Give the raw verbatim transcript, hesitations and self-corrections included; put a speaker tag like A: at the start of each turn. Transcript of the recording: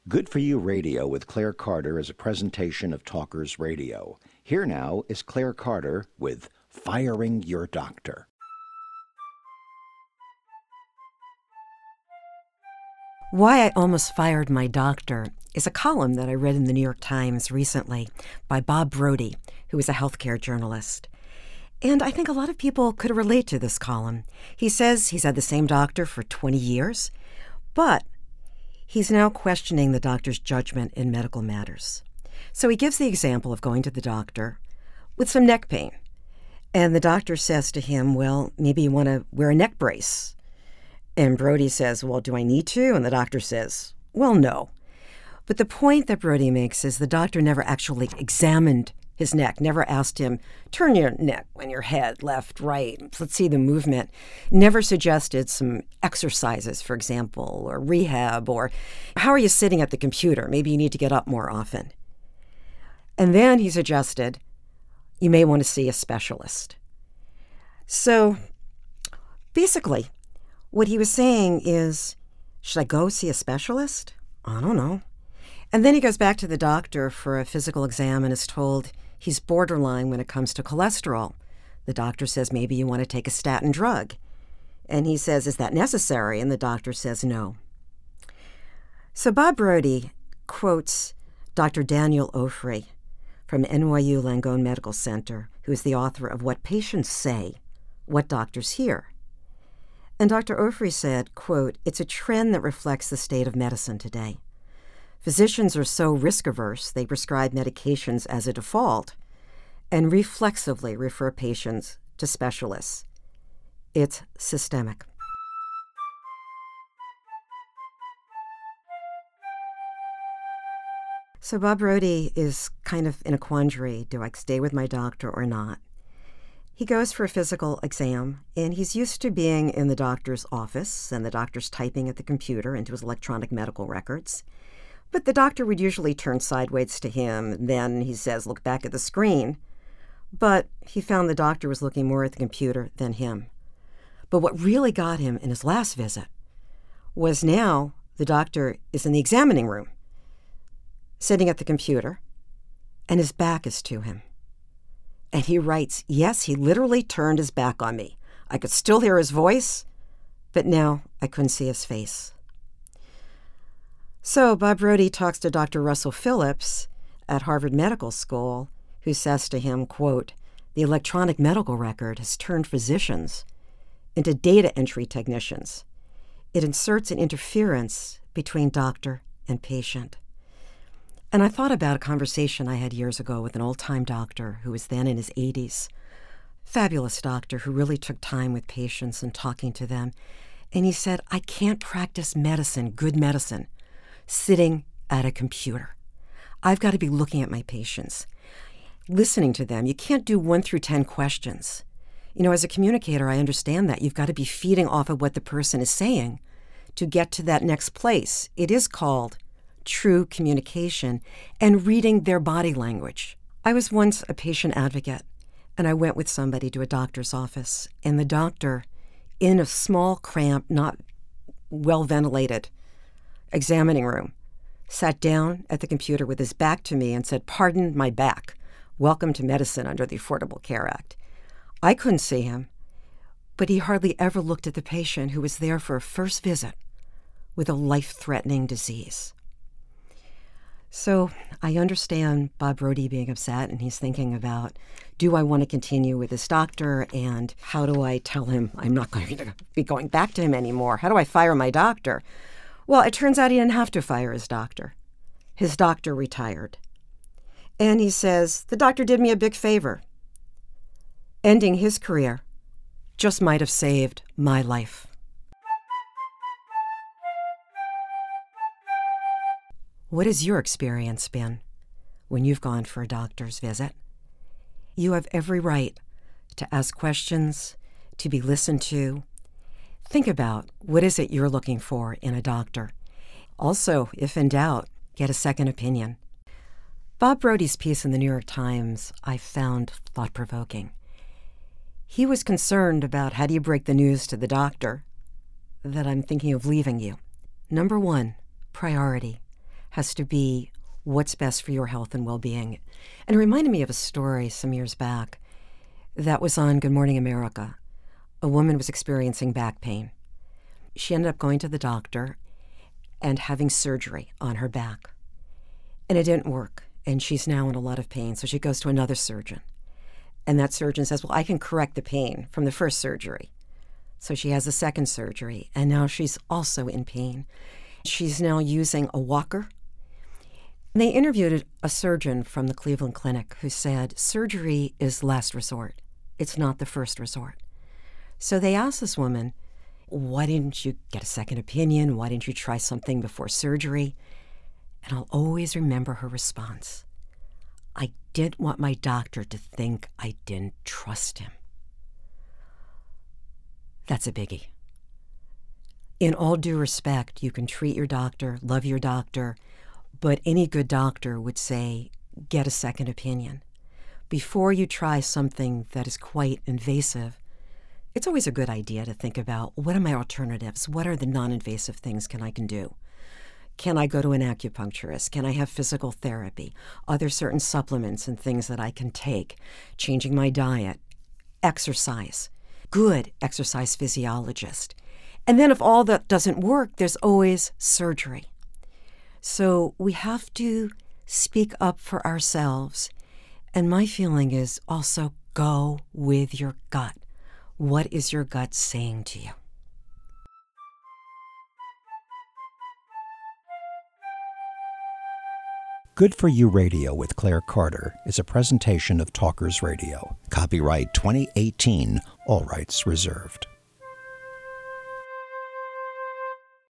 A: Good for You Radio with Claire Carter is a presentation of Talkers Radio. Here now is Claire Carter with Firing Your Doctor.
B: Why I Almost Fired My Doctor is a column that I read in the New York Times recently by Bob Brody, who is a healthcare journalist. And I think a lot of people could relate to this column. He says he's had the same doctor for twenty years, but he's now questioning the doctor's judgment in medical matters. So he gives the example of going to the doctor with some neck pain. And the doctor says to him, well, maybe you want to wear a neck brace. And Brody says, well, do I need to? And the doctor says, well, no. But the point that Brody makes is the doctor never actually examined his neck, never asked him, turn your neck on your head, left, right, let's see the movement. Never suggested some exercises, for example, or rehab, or how are you sitting at the computer? Maybe you need to get up more often. And then he suggested, you may want to see a specialist. So basically, what he was saying is, should I go see a specialist? I don't know. And then he goes back to the doctor for a physical exam and is told he's borderline when it comes to cholesterol. The doctor says, maybe you want to take a statin drug. And he says, is that necessary? And the doctor says, no. So Bob Brody quotes Doctor Daniel Ofri from N Y U Langone Medical Center, who is the author of What Patients Say, What Doctors Hear. And Doctor Ofri said, quote, it's a trend that reflects the state of medicine today. Physicians are so risk-averse, they prescribe medications as a default and reflexively refer patients to specialists. It's systemic. So Bob Brody is kind of in a quandary. Do I stay with my doctor or not? He goes for a physical exam, and he's used to being in the doctor's office, and the doctor's typing at the computer into his electronic medical records. But the doctor would usually turn sideways to him, and then he says, look back at the screen. But he found the doctor was looking more at the computer than him. But what really got him in his last visit was now the doctor is in the examining room, sitting at the computer, and his back is to him. And he writes, yes, he literally turned his back on me. I could still hear his voice, but now I couldn't see his face. So Bob Brody talks to Doctor Russell Phillips at Harvard Medical School, who says to him, quote, the electronic medical record has turned physicians into data entry technicians. It inserts an interference between doctor and patient. And I thought about a conversation I had years ago with an old-time doctor who was then in his eighties. Fabulous doctor who really took time with patients and talking to them. And he said, I can't practice medicine, good medicine, sitting at a computer. I've got to be looking at my patients, listening to them. You can't do one through ten questions. You know, as a communicator, I understand that. You've got to be feeding off of what the person is saying to get to that next place. It is called true communication and reading their body language. I was once a patient advocate, and I went with somebody to a doctor's office, and the doctor, in a small, cramped, not well-ventilated examining room, sat down at the computer with his back to me and said, pardon my back. Welcome to medicine under the Affordable Care Act. I couldn't see him, but he hardly ever looked at the patient who was there for a first visit with a life-threatening disease. So I understand Bob Brody being upset, and he's thinking about, do I want to continue with this doctor, and how do I tell him I'm not going to be going back to him anymore? How do I fire my doctor? Well, it turns out he didn't have to fire his doctor. His doctor retired. And he says, the doctor did me a big favor. Ending his career just might have saved my life. What has your experience been when you've gone for a doctor's visit? You have every right to ask questions, to be listened to. Think about what is it you're looking for in a doctor. Also, if in doubt, get a second opinion. Bob Brody's piece in the New York Times I found thought-provoking. He was concerned about how do you break the news to the doctor that I'm thinking of leaving you. Number one, priority. has to be what's best for your health and well-being. And it reminded me of a story some years back that was on Good Morning America. A woman was experiencing back pain. She ended up going to the doctor and having surgery on her back. And it didn't work, and she's now in a lot of pain. So she goes to another surgeon. And that surgeon says, well, I can correct the pain from the first surgery. So she has a second surgery, and now she's also in pain. She's now using a walker. And they interviewed a surgeon from the Cleveland Clinic who said, surgery is last resort. It's not the first resort. So they asked this woman, why didn't you get a second opinion? Why didn't you try something before surgery? And I'll always remember her response. I didn't want my doctor to think I didn't trust him. That's a biggie. In all due respect, you can treat your doctor, love your doctor, but any good doctor would say, get a second opinion. Before you try something that is quite invasive, it's always a good idea to think about, what are my alternatives? What are the non-invasive things can I can do? Can I go to an acupuncturist? Can I have physical therapy? Are there certain supplements and things that I can take? Changing my diet, exercise, good exercise physiologist. And then if all that doesn't work, there's always surgery. So we have to speak up for ourselves. And my feeling is also go with your gut. What is your gut saying to you?
A: Good For You Radio with Claire Carter is a presentation of Talkers Radio. Copyright twenty eighteen, all rights reserved.